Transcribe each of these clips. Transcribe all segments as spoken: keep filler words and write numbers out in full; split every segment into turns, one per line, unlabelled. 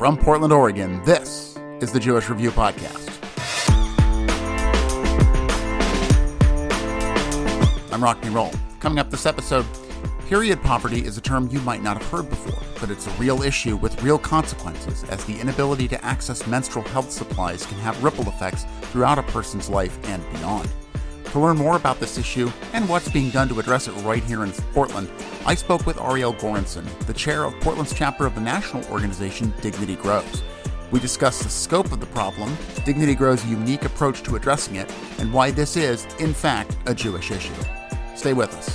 From Portland, Oregon, this is the Jewish Review Podcast. I'm Rock and Roll. Coming up this episode, period poverty is a term you might not have heard before, but it's a real issue with real consequences, as the inability to access menstrual health supplies can have ripple effects throughout a person's life and beyond. To learn more about this issue and what's being done to address it right here in Portland, I spoke with Ariel Goranson, the chair of Portland's chapter of the national organization Dignity Grows. We discussed the scope of the problem, Dignity Grows' unique approach to addressing it, and why this is, in fact, a Jewish issue. Stay with us.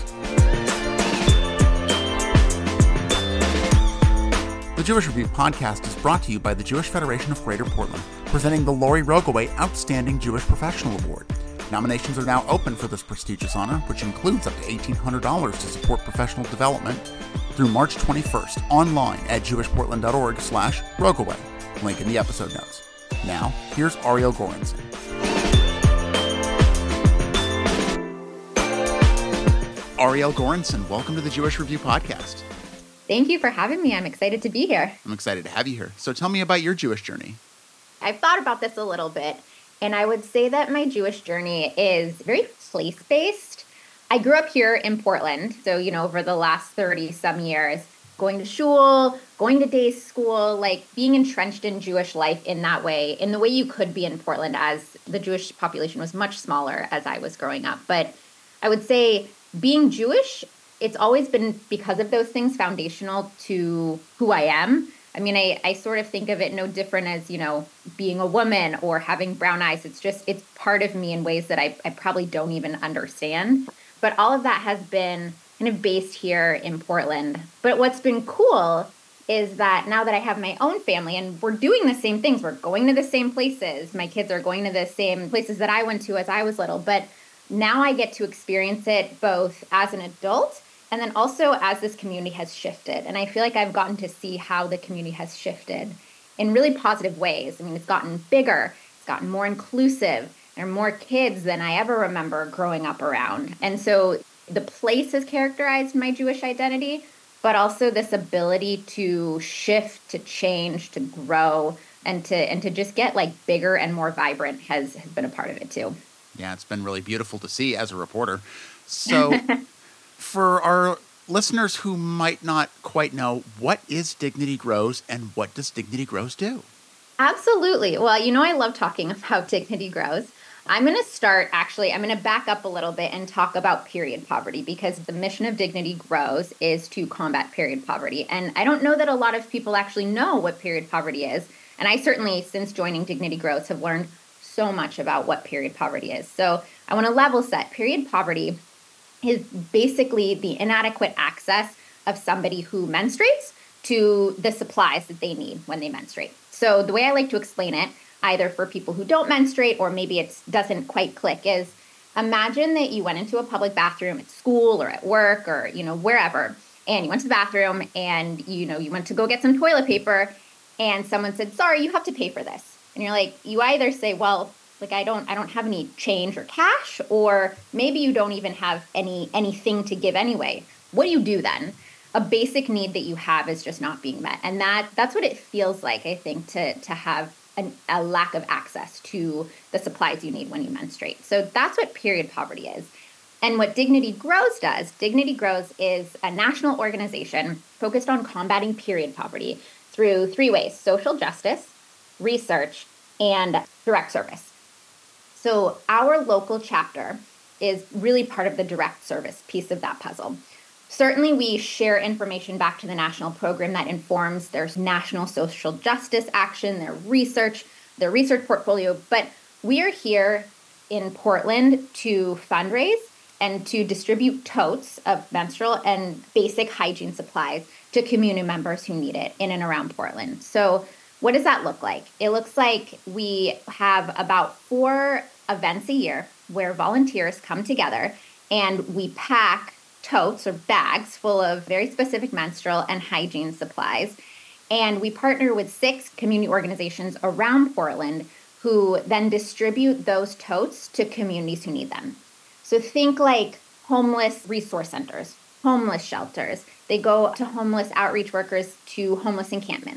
The Jewish Review Podcast is brought to you by the Jewish Federation of Greater Portland, presenting the Lori Rogoway Outstanding Jewish Professional Award. Nominations are now open for this prestigious honor, which includes up to eighteen hundred dollars to support professional development through March twenty-first, online at jewishportland.org slash Rogoway. Link in the episode notes. Now, here's Ariel Goranson. Ariel Goranson, welcome to the Jewish Review Podcast.
Thank you for having me. I'm excited to be here.
I'm excited to have you here. So tell me about your Jewish journey.
I've thought about this a little bit, and I would say that my Jewish journey is very place-based. I grew up here in Portland, so, you know, over the last thirty-some years, going to shul, going to day school, like being entrenched in Jewish life in that way, in the way you could be in Portland, as the Jewish population was much smaller as I was growing up. But I would say being Jewish, it's always been, because of those things, foundational to who I am. I mean, I, I sort of think of it no different as, you know, being a woman or having brown eyes. It's just, it's part of me in ways that I, I probably don't even understand. But all of that has been kind of based here in Portland. But what's been cool is that now that I have my own family and we're doing the same things, we're going to the same places. My kids are going to the same places that I went to as I was little. But now I get to experience it both as an adult and then also as this community has shifted. And I feel like I've gotten to see how the community has shifted in really positive ways. I mean, it's gotten bigger, it's gotten more inclusive. There are more kids than I ever remember growing up around. And so the place has characterized my Jewish identity, but also this ability to shift, to change, to grow, and to and to just get like bigger and more vibrant has, has been a part of it too.
Yeah, it's been really beautiful to see as a reporter. So for our listeners who might not quite know, what is Dignity Grows and what does Dignity Grows do?
Absolutely. Well, you know, I love talking about Dignity Grows. I'm going to start, actually, I'm going to back up a little bit and talk about period poverty, because the mission of Dignity Grows is to combat period poverty. And I don't know that a lot of people actually know what period poverty is. And I certainly, since joining Dignity Grows, have learned so much about what period poverty is. So I want to level set. Period poverty is basically the inadequate access of somebody who menstruates to the supplies that they need when they menstruate. So the way I like to explain it, either for people who don't menstruate or maybe it doesn't quite click, is imagine that you went into a public bathroom at school or at work or, you know, wherever, and you went to the bathroom and, you know, you went to go get some toilet paper and someone said, sorry, you have to pay for this. And you're like, you either say, well, like, I don't I don't have any change or cash, or maybe you don't even have any anything to give anyway. What do you do then? A basic need that you have is just not being met. And that that's what it feels like, I think, to, to have an, a lack of access to the supplies you need when you menstruate. So that's what period poverty is. And what Dignity Grows does, Dignity Grows is a national organization focused on combating period poverty through three ways: social justice, research, and direct service. So our local chapter is really part of the direct service piece of that puzzle. Certainly, we share information back to the national program that informs their national social justice action, their research, their research portfolio. But we are here in Portland to fundraise and to distribute totes of menstrual and basic hygiene supplies to community members who need it in and around Portland. So what does that look like? It looks like we have about four events a year where volunteers come together and we pack totes or bags full of very specific menstrual and hygiene supplies. And we partner with six community organizations around Portland who then distribute those totes to communities who need them. So think like homeless resource centers, homeless shelters. They go to homeless outreach workers to homeless encampments.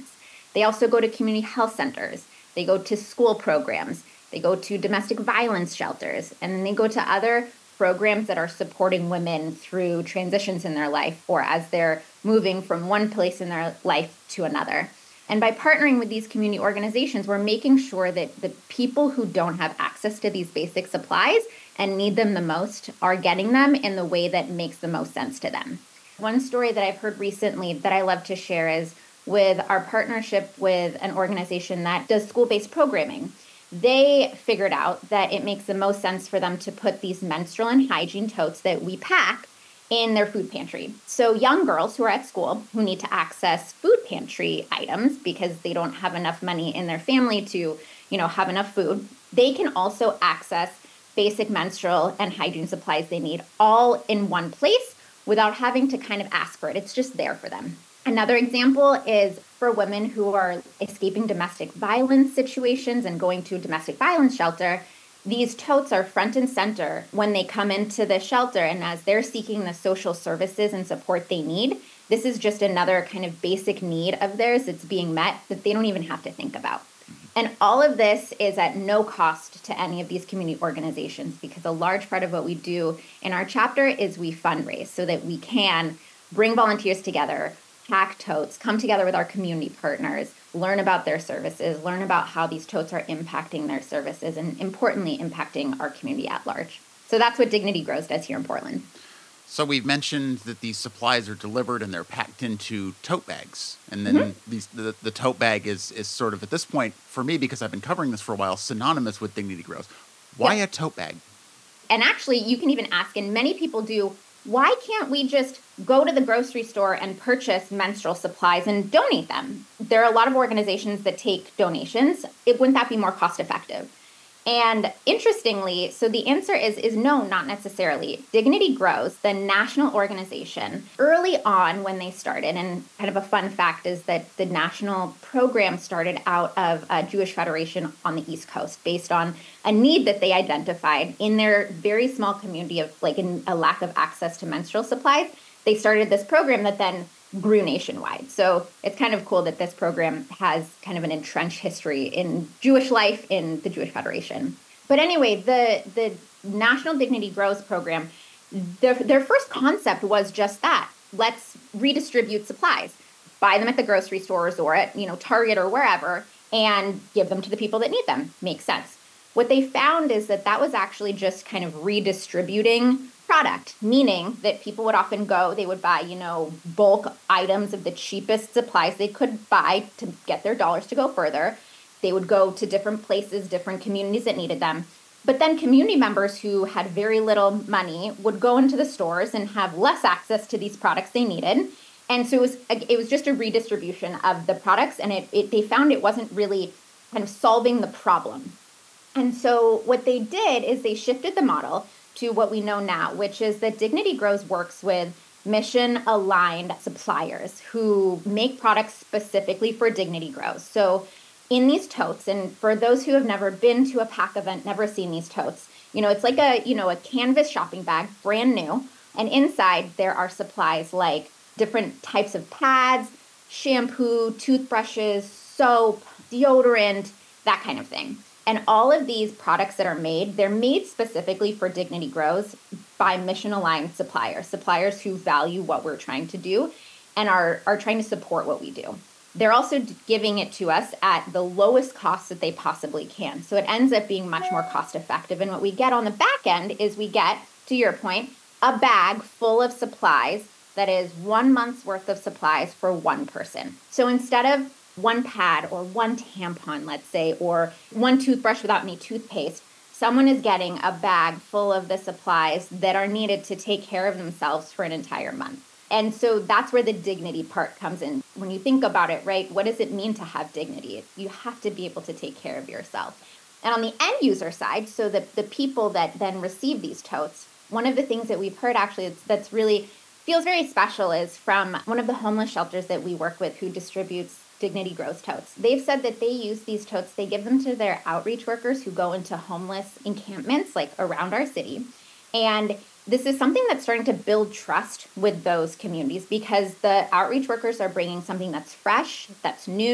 They also go to community health centers. They go to school programs. They go to domestic violence shelters. And then they go to other programs that are supporting women through transitions in their life or as they're moving from one place in their life to another. And by partnering with these community organizations, we're making sure that the people who don't have access to these basic supplies and need them the most are getting them in the way that makes the most sense to them. One story that I've heard recently that I love to share is with our partnership with an organization that does school-based programming. They figured out that it makes the most sense for them to put these menstrual and hygiene totes that we pack in their food pantry. So young girls who are at school who need to access food pantry items because they don't have enough money in their family to, you know, have enough food, they can also access basic menstrual and hygiene supplies they need all in one place without having to kind of ask for it. It's just there for them. Another example is for women who are escaping domestic violence situations and going to a domestic violence shelter. These totes are front and center when they come into the shelter, and as they're seeking the social services and support they need, this is just another kind of basic need of theirs that's being met that they don't even have to think about. And all of this is at no cost to any of these community organizations, because a large part of what we do in our chapter is we fundraise so that we can bring volunteers together, pack totes, come together with our community partners, learn about their services, learn about how these totes are impacting their services, and importantly, impacting our community at large. So that's what Dignity Grows does here in Portland.
So we've mentioned that these supplies are delivered and they're packed into tote bags. And then mm-hmm. these, the, the tote bag is, is sort of, at this point, for me, because I've been covering this for a while, synonymous with Dignity Grows. Why yeah. a tote bag?
And actually, you can even ask, and many people do, why can't we just go to the grocery store and purchase menstrual supplies and donate them? There are a lot of organizations that take donations. It, wouldn't that be more cost effective? And interestingly, so the answer is, is no, not necessarily. Dignity Grows, the national organization, early on when they started, and kind of a fun fact is that the national program started out of a Jewish Federation on the East Coast based on a need that they identified in their very small community of like in a lack of access to menstrual supplies. They started this program that then grew nationwide. So it's kind of cool that this program has kind of an entrenched history in Jewish life in the Jewish Federation. But anyway, the the National Dignity Grows program, their, their first concept was just that. Let's redistribute supplies, buy them at the grocery stores or at, you know, Target or wherever, and give them to the people that need them. Makes sense. What they found is that that was actually just kind of redistributing product, meaning that people would often go, they would buy, you know, bulk items of the cheapest supplies they could buy to get their dollars to go further. They would go to different places, different communities that needed them. But then community members who had very little money would go into the stores and have less access to these products they needed. And so it was it was just a redistribution of the products, and it, it they found it wasn't really kind of solving the problem. And so what they did is they shifted the model to what we know now, which is that Dignity Grows works with mission-aligned suppliers who make products specifically for Dignity Grows. So in these totes, and for those who have never been to a pack event, never seen these totes, you know, it's like a, you know, a canvas shopping bag, brand new. And inside there are supplies like different types of pads, shampoo, toothbrushes, soap, deodorant, that kind of thing. And all of these products that are made, they're made specifically for Dignity Grows by mission-aligned suppliers, suppliers who value what we're trying to do and are, are trying to support what we do. They're also giving it to us at the lowest cost that they possibly can. So it ends up being much more cost-effective. And what we get on the back end is we get, to your point, a bag full of supplies that is one month's worth of supplies for one person. So instead of one pad or one tampon, let's say, or one toothbrush without any toothpaste, someone is getting a bag full of the supplies that are needed to take care of themselves for an entire month. And so that's where the dignity part comes in. When you think about it, right, what does it mean to have dignity? You have to be able to take care of yourself. And on the end user side, so the, the people that then receive these totes, one of the things that we've heard actually that's, that's really feels very special is from one of the homeless shelters that we work with who distributes Dignity Grows totes. They've said that they use these totes, they give them to their outreach workers who go into homeless encampments like around our city. And this is something that's starting to build trust with those communities because the outreach workers are bringing something that's fresh, that's new,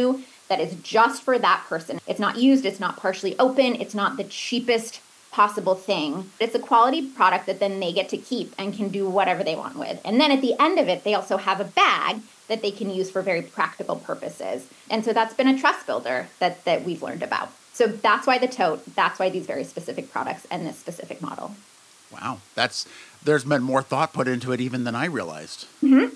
that is just for that person. It's not used, it's not partially open, it's not the cheapest possible thing. It's a quality product that then they get to keep and can do whatever they want with. And then at the end of it, they also have a bag that they can use for very practical purposes. And so that's been a trust builder that, that we've learned about. So that's why the tote, that's why these very specific products and this specific model.
Wow, that's there's been more thought put into it even than I realized.
Mm-hmm.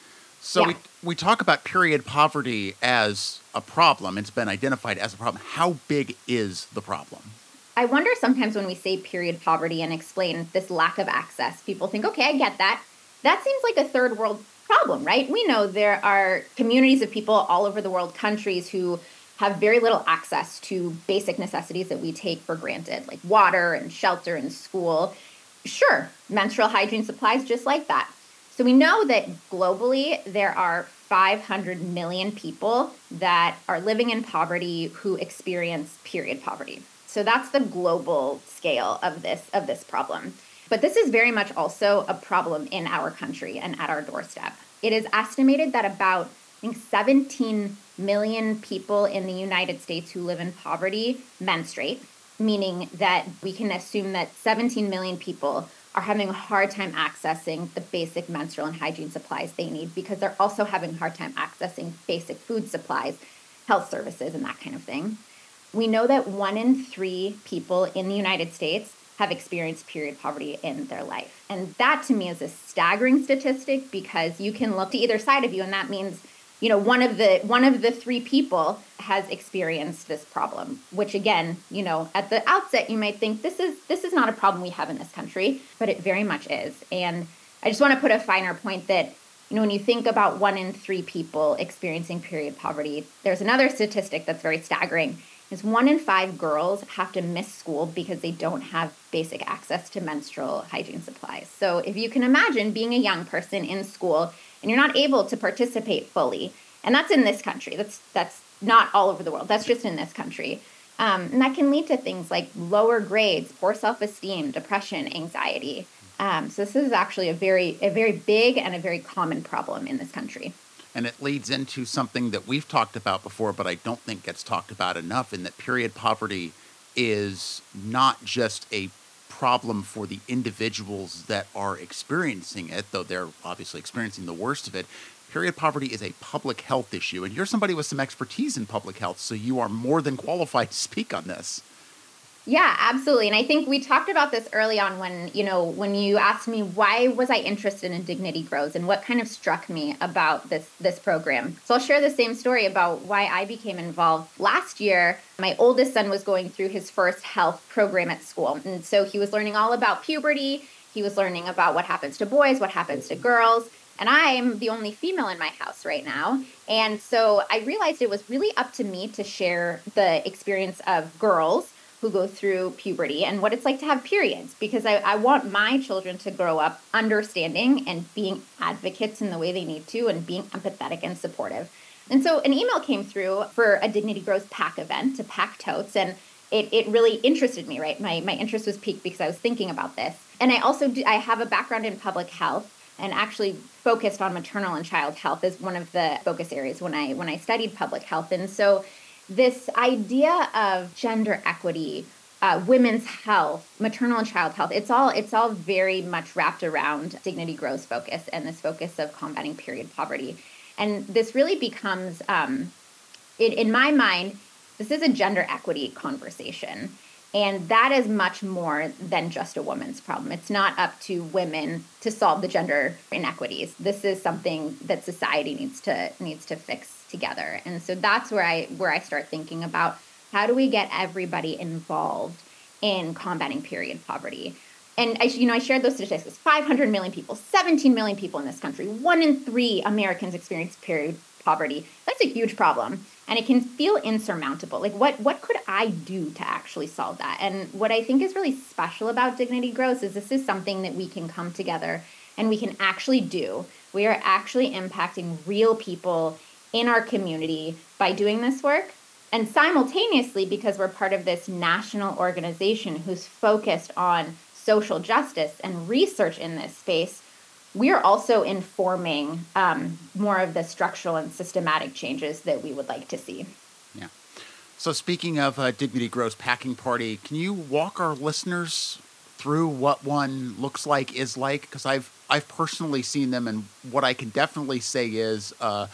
So
yeah.
we we talk about period poverty as a problem. It's been identified as a problem. How big is the problem?
I wonder sometimes when we say period poverty and explain this lack of access, people think, okay, I get that. That seems like a third world problem, right? We know there are communities of people all over the world, countries who have very little access to basic necessities that we take for granted, like water and shelter and school. Sure, menstrual hygiene supplies just like that. So we know that globally there are five hundred million people that are living in poverty who experience period poverty. So that's the global scale of this of this problem. But this is very much also a problem in our country and at our doorstep. It is estimated that about, I think, seventeen million people in the United States who live in poverty menstruate, meaning that we can assume that seventeen million people are having a hard time accessing the basic menstrual and hygiene supplies they need because they're also having a hard time accessing basic food supplies, health services, and that kind of thing. We know that one in three people in the United States have experienced period poverty in their life. And that to me is a staggering statistic because you can look to either side of you and that means, you know, one of the one of the three people has experienced this problem, which again, you know, at the outset you might think this is this is not a problem we have in this country, but it very much is. And I just want to put a finer point that, you know, when you think about one in three people experiencing period poverty, there's another statistic that's very staggering. Is one in five girls have to miss school because they don't have basic access to menstrual hygiene supplies. So if you can imagine being a young person in school and you're not able to participate fully, and that's in this country, that's that's not all over the world, that's just in this country. Um, and that can lead to things like lower grades, poor self-esteem, depression, anxiety. Um, so this is actually a very, a very big and a very common problem in this country.
And it leads into something that we've talked about before, but I don't think gets talked about enough, in that period poverty is not just a problem for the individuals that are experiencing it, though they're obviously experiencing the worst of it. Period poverty is a public health issue, and you're somebody with some expertise in public health, so you are more than qualified to speak on this.
Yeah, absolutely. And I think we talked about this early on when, you know, when you asked me why was I interested in Dignity Grows and what kind of struck me about this this program. So I'll share the same story about why I became involved. Last year, my oldest son was going through his first health program at school. And so he was learning all about puberty. He was learning about what happens to boys, what happens to girls. And I'm the only female in my house right now. And so I realized it was really up to me to share the experience of girls who go through puberty and what it's like to have periods, because I, I want my children to grow up understanding and being advocates in the way they need to and being empathetic and supportive. And so an email came through for a Dignity Grows pack event to pack totes, and it, it really interested me, right? My, my interest was piqued because I was thinking about this. And I also do, I have a background in public health and actually focused on maternal and child health as one of the focus areas when I when I studied public health. And so this idea of gender equity, uh, women's health, maternal and child health, it's all it's all very much wrapped around Dignity Grows focus and this focus of combating period poverty. And this really becomes, um, in, in my mind, this is a gender equity conversation. And that is much more than just a woman's problem. It's not up to women to solve the gender inequities. This is something that society needs to needs to fix together. And so that's where I where I start thinking about how do we get everybody involved in combating period poverty. And I, you know, I shared those statistics: five hundred million people, seventeen million people in this country, one in three Americans experience period poverty. That's a huge problem. And it can feel insurmountable. Like, what what could I do to actually solve that? And what I think is really special about Dignity Grows is this is something that we can come together and we can actually do. We are actually impacting real people in our community by doing this work. And simultaneously, because we're part of this national organization who's focused on social justice and research in this space, we are also informing um, more of the structural and systematic changes that we would like to see.
So speaking of uh, Dignity Grows Packing Party, can you walk our listeners through what one looks like, is like? Because I've I've personally seen them, and what I can definitely say is uh,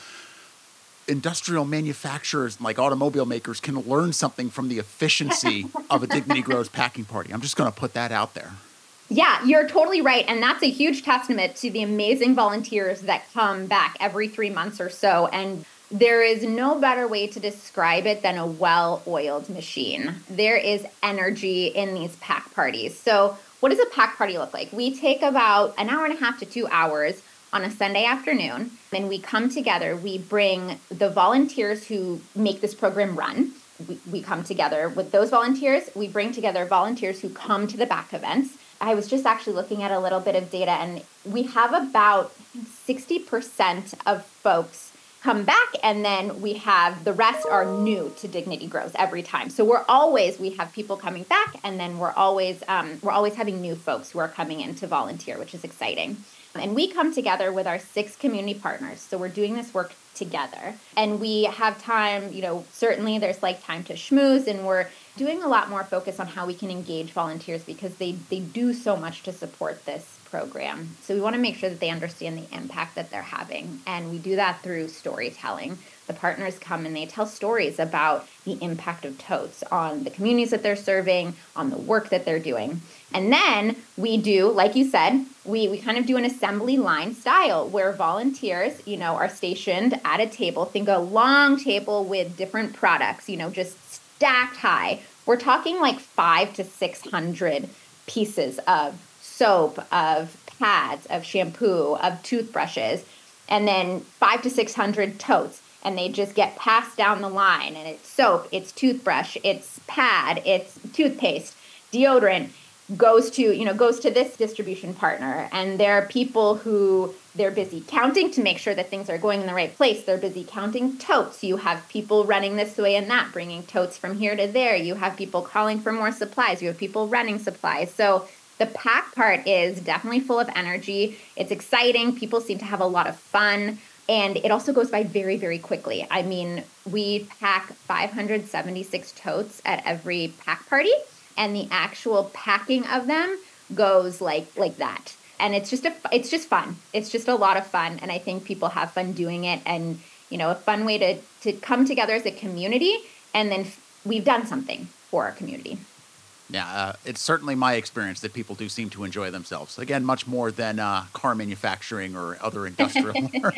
industrial manufacturers, like automobile makers, can learn something from the efficiency of a Dignity Grows Packing Party. I'm just going to put that out there.
Yeah, you're totally right. And that's a huge testament to the amazing volunteers that come back every three months or so. And there is no better way to describe it than a well-oiled machine. There is energy in these pack parties. So what does a pack party look like? We take about an hour and a half to two hours on a Sunday afternoon, and we come together. We bring the volunteers who make this program run. We, we come together with those volunteers. We bring together volunteers who come to the back events. I was just actually looking at a little bit of data, and we have about sixty percent of folks come back, and then we have the rest are new to Dignity Grows every time. So we're always, we have people coming back, and then we're always um, we're always having new folks who are coming in to volunteer, which is exciting. And we come together with our six community partners. So we're doing this work together, and we have time, you know, certainly there's like time to schmooze, and we're doing a lot more focus on how we can engage volunteers because they, they do so much to support this program. So we want to make sure that they understand the impact that they're having. And we do that through storytelling. The partners come and they tell stories about the impact of totes on the communities that they're serving, on the work that they're doing. And then we do, like you said, we, we kind of do an assembly line style where volunteers, you know, are stationed at a table. Think a long table with different products, you know, just stacked high. We're talking like five to six hundred pieces of soap, of pads, of shampoo, of toothbrushes, and then five to six hundred totes. And they just get passed down the line. And it's soap, it's toothbrush, it's pad, it's toothpaste, deodorant, goes to, you know, goes to this distribution partner. And there are people who they're busy counting to make sure that things are going in the right place. They're busy counting totes. You have people running this way and that, bringing totes from here to there. You have people calling for more supplies. You have people running supplies. So the pack part is definitely full of energy. It's exciting. People seem to have a lot of fun. And it also goes by very, very quickly. I mean, we pack five hundred seventy-six totes at every pack party, and the actual packing of them goes like like that. And it's just a, it's just fun. It's just a lot of fun, and I think people have fun doing it. And you know, a fun way to to come together as a community, and then we've done something for our community.
Yeah, uh, it's certainly my experience that people do seem to enjoy themselves. Again, much more than uh, car manufacturing or other industrial work.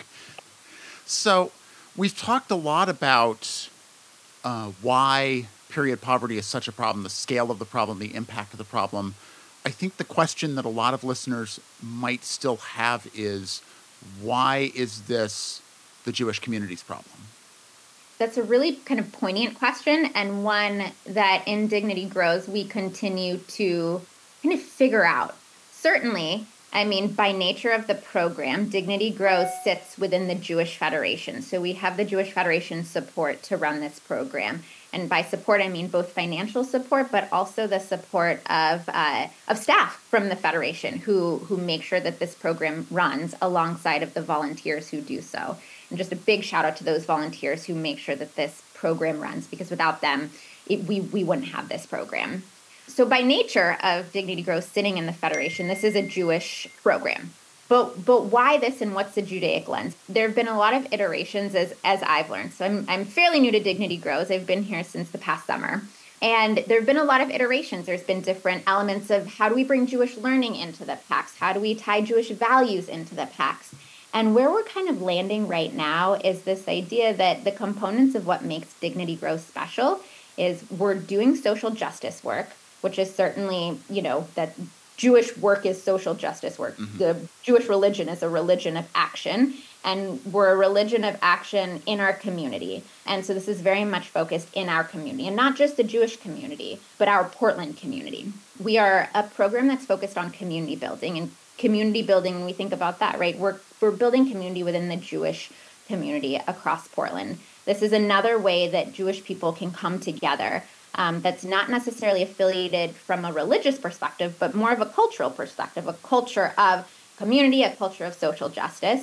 So we've talked a lot about uh, why period poverty is such a problem, the scale of the problem, the impact of the problem. I think the question that a lot of listeners might still have is, why is this the Jewish community's problem?
That's a really kind of poignant question, and one that in Dignity Grows we continue to kind of figure out. Certainly, I mean, by nature of the program, Dignity Grows sits within the Jewish Federation. So we have the Jewish Federation support to run this program. And by support, I mean both financial support, but also the support of uh, of staff from the Federation who, who make sure that this program runs alongside of the volunteers who do so. And just a big shout out to those volunteers who make sure that this program runs, because without them, it, we, we wouldn't have this program. So by nature of Dignity Grows sitting in the Federation, this is a Jewish program. But but why this, and what's the Judaic lens? There have been a lot of iterations as as I've learned. So I'm I'm fairly new to Dignity Grows. I've been here since the past summer. And there have been a lot of iterations. There's been different elements of how do we bring Jewish learning into the packs? How do we tie Jewish values into the packs? And where we're kind of landing right now is this idea that the components of what makes Dignity Grows special is we're doing social justice work, which is certainly, you know, that Jewish work is social justice work. Mm-hmm. The Jewish religion is a religion of action, and we're a religion of action in our community. And so this is very much focused in our community, and not just the Jewish community, but our Portland community. We are a program that's focused on community building, and community building, when we think about that, right, we're, we're building community within the Jewish community across Portland. This is another way that Jewish people can come together. Um, that's not necessarily affiliated from a religious perspective, but more of a cultural perspective, a culture of community, a culture of social justice.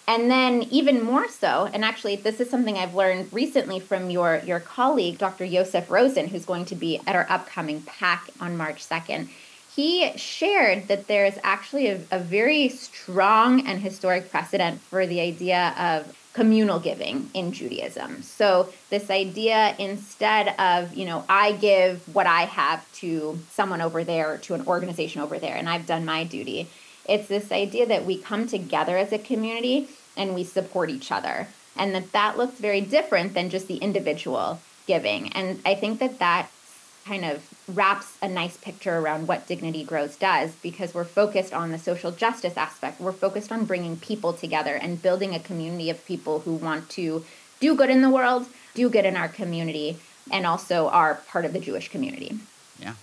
And then even more so, and actually this is something I've learned recently from your, your colleague, Doctor Josef Rosen, who's going to be at our upcoming PAC on March second. He shared that there's actually a, a very strong and historic precedent for the idea of communal giving in Judaism. So this idea, instead of, you know, I give what I have to someone over there, to an organization over there, and I've done my duty. It's this idea that we come together as a community and we support each other, and that that looks very different than just the individual giving. And I think that that kind of wraps a nice picture around what Dignity Grows does, because we're focused on the social justice aspect. We're focused on bringing people together and building a community of people who want to do good in the world, do good in our community, and also are part of the Jewish community.
Yeah.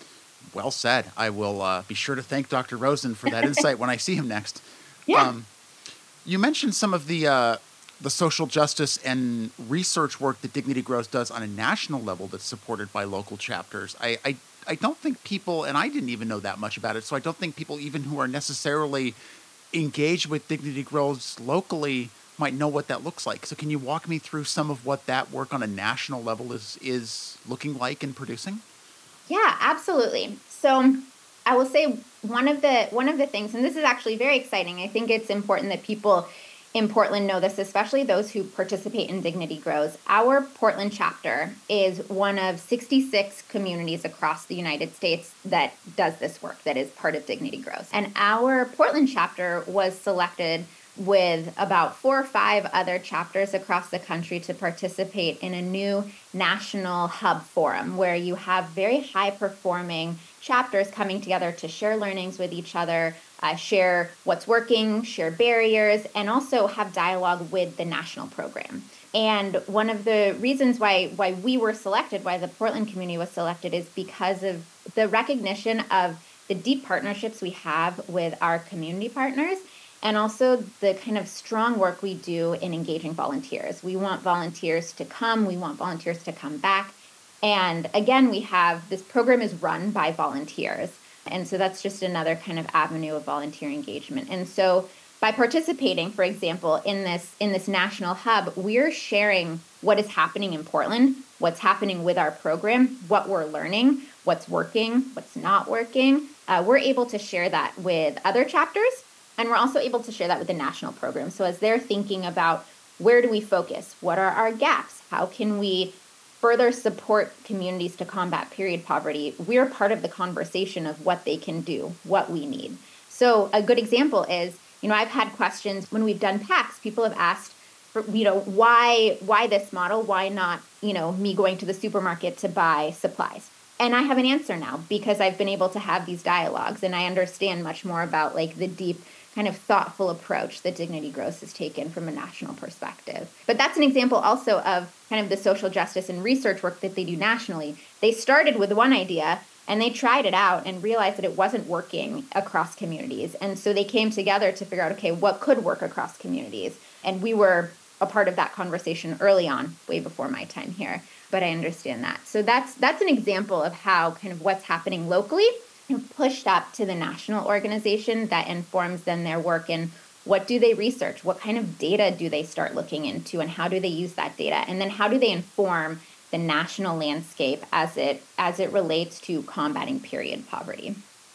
Well said. I will uh, be sure to thank Doctor Rosen for that insight when I see him next.
Yeah.
Um, you mentioned some of the uh, the social justice and research work that Dignity Grows does on a national level that's supported by local chapters. I, I, I don't think people, and I didn't even know that much about it, so I don't think people even who are necessarily engaged with Dignity Grows locally might know what that looks like. So can you walk me through some of what that work on a national level is is looking like and producing?
Yeah, absolutely. So I will say one of the one of the things, and this is actually very exciting, I think it's important that people in Portland know this, especially those who participate in Dignity Grows. Our Portland chapter is one of sixty-six communities across the United States that does this work, that is part of Dignity Grows. And our Portland chapter was selected with about four or five other chapters across the country to participate in a new national hub forum where you have very high-performing chapters coming together to share learnings with each other, uh, share what's working, share barriers, and also have dialogue with the national program. And one of the reasons why why we were selected, why the Portland community was selected, is because of the recognition of the deep partnerships we have with our community partners, and also the kind of strong work we do in engaging volunteers. We want volunteers to come, we want volunteers to come back. And again, we have, this program is run by volunteers. And so that's just another kind of avenue of volunteer engagement. And so by participating, for example, in this in this national hub, we're sharing what is happening in Portland, what's happening with our program, what we're learning, what's working, what's not working. Uh, we're able to share that with other chapters, and we're also able to share that with the national program. So as they're thinking about where do we focus, what are our gaps, how can we further support communities to combat period poverty, we're part of the conversation of what they can do, what we need. So a good example is, you know, I've had questions when we've done PACs. People have asked, for, you know, why why this model? Why not, you know, me going to the supermarket to buy supplies? And I have an answer now because I've been able to have these dialogues and I understand much more about like the deep kind of thoughtful approach that Dignity Grows has taken from a national perspective. But that's an example also of kind of the social justice and research work that they do nationally. They started with one idea and they tried it out and realized that it wasn't working across communities. And so they came together to figure out, okay, what could work across communities? And we were a part of that conversation early on, way before my time here. But I understand that. So that's that's an example of how kind of what's happening locally pushed up to the national organization that informs then their work in what do they research, what kind of data do they start looking into, and how do they use that data, and then how do they inform the national landscape as it as it relates to combating period poverty.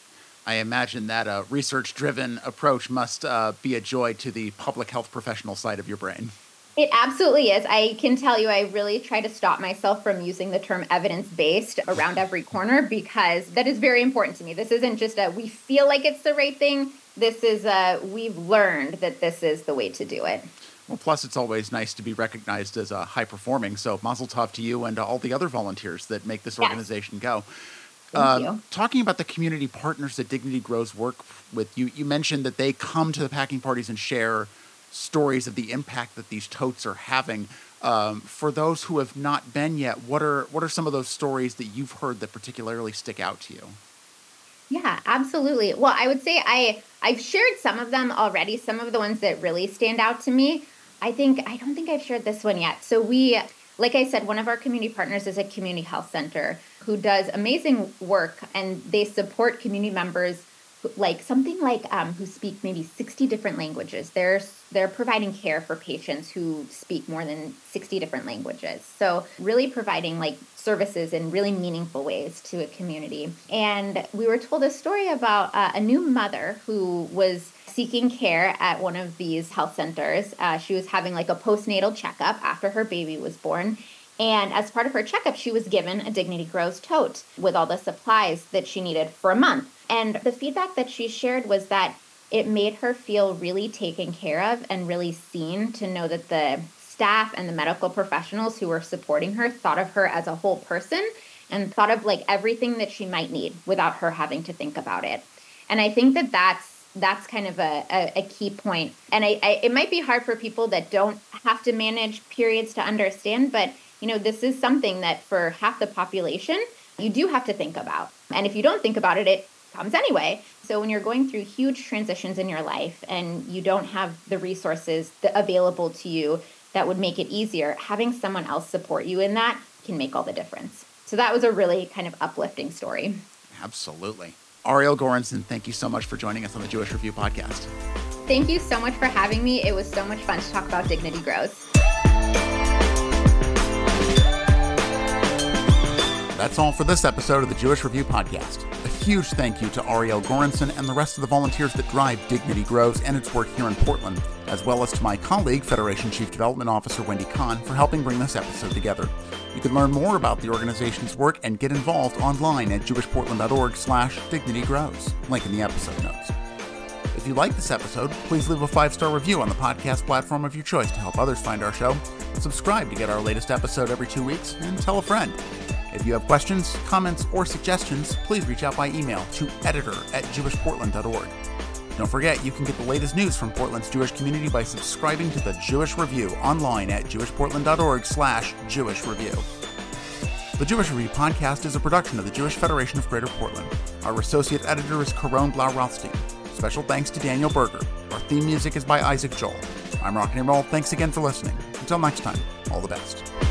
I imagine that a research-driven approach must uh, be a joy to the public health professional side of your brain.
It absolutely is. I can tell you I really try to stop myself from using the term evidence-based around every corner because that is very important to me. This isn't just a we feel like it's the right thing. This is a we've learned that this is the way to do it.
Well, plus it's always nice to be recognized as a high-performing, so mazel tov to you and to all the other volunteers that make this organization yes. go.
Thank
uh,
you.
Talking about the community partners that Dignity Grows work with, you, you mentioned that they come to the packing parties and share stories of the impact that these totes are having. Um, for those who have not been yet, what are what are some of those stories that you've heard that particularly stick out to you?
Yeah, absolutely. Well, I would say I I've shared some of them already. Some of the ones that really stand out to me. I think I don't think I've shared this one yet. So we, like I said, one of our community partners is a community health center who does amazing work, and they support community members like something like um, who speak maybe sixty different languages. They're they're providing care for patients who speak more than sixty different languages. So really providing like services in really meaningful ways to a community. And we were told a story about uh, a new mother who was seeking care at one of these health centers. Uh, she was having like a postnatal checkup after her baby was born. And as part of her checkup, she was given a Dignity Grows tote with all the supplies that she needed for a month. And the feedback that she shared was that it made her feel really taken care of and really seen, to know that the staff and the medical professionals who were supporting her thought of her as a whole person and thought of like everything that she might need without her having to think about it. And I think that that's that's kind of a, a, a key point. And I, I, it might be hard for people that don't have to manage periods to understand, but you know, this is something that for half the population, you do have to think about. And if you don't think about it, it comes anyway. So when you're going through huge transitions in your life and you don't have the resources that available to you that would make it easier, having someone else support you in that can make all the difference. So that was a really kind of uplifting story.
Absolutely. Ariel Goranson, thank you so much for joining us on the Jewish Review podcast.
Thank you so much for having me. It was so much fun to talk about Dignity Grows.
That's all for this episode of the Jewish Review podcast. A huge thank you to Ariel Goranson and the rest of the volunteers that drive Dignity Grows and its work here in Portland, as well as to my colleague, Federation Chief Development Officer Wendy Kahn, for helping bring this episode together. You can learn more about the organization's work and get involved online at jewishportland.org slash Dignity Grows. Link in the episode notes. If you like this episode, please leave a five-star review on the podcast platform of your choice to help others find our show. Subscribe to get our latest episode every two weeks, and tell a friend. If you have questions, comments, or suggestions, please reach out by email to editor at jewishportland dot org. Don't forget, you can get the latest news from Portland's Jewish community by subscribing to the Jewish Review online at jewishportland.org slash Jewish Review. The Jewish Review podcast is a production of the Jewish Federation of Greater Portland. Our associate editor is Caron Blau-Rothstein. Special thanks to Daniel Berger. Our theme music is by Isaac Joel. I'm Rock and Roll. Thanks again for listening. Until next time, all the best.